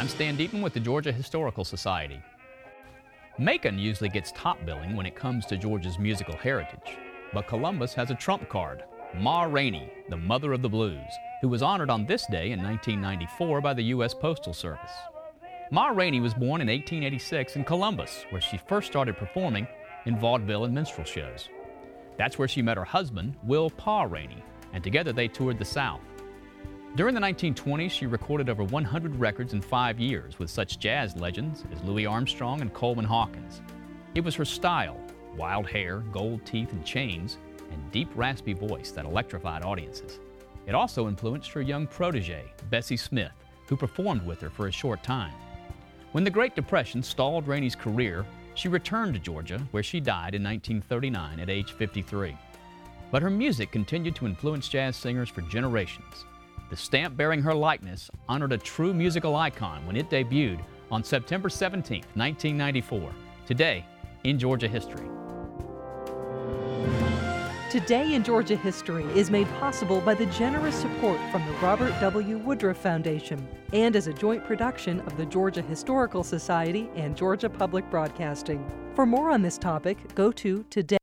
I'm Stan Deaton with the Georgia Historical Society. Macon usually gets top billing when it comes to Georgia's musical heritage, but Columbus has a trump card, Ma Rainey, the mother of the blues, who was honored on this day in 1994 by the U.S. Postal Service. Ma Rainey was born in 1886 in Columbus, where she first started performing in vaudeville and minstrel shows. That's where she met her husband, Will Pa Rainey, and together they toured the South. During the 1920s, she recorded over 100 records in 5 years with such jazz legends as Louis Armstrong and Coleman Hawkins. It was her style, wild hair, gold teeth and chains, and deep raspy voice that electrified audiences. It also influenced her young protege, Bessie Smith, who performed with her for a short time. When the Great Depression stalled Rainey's career, she returned to Georgia, where she died in 1939 at age 53. But her music continued to influence jazz singers for generations. The stamp bearing her likeness honored a true musical icon when it debuted on September 17, 1994. Today in Georgia History. Today in Georgia History is made possible by the generous support from the Robert W. Woodruff Foundation and is a joint production of the Georgia Historical Society and Georgia Public Broadcasting. For more on this topic, go to Today.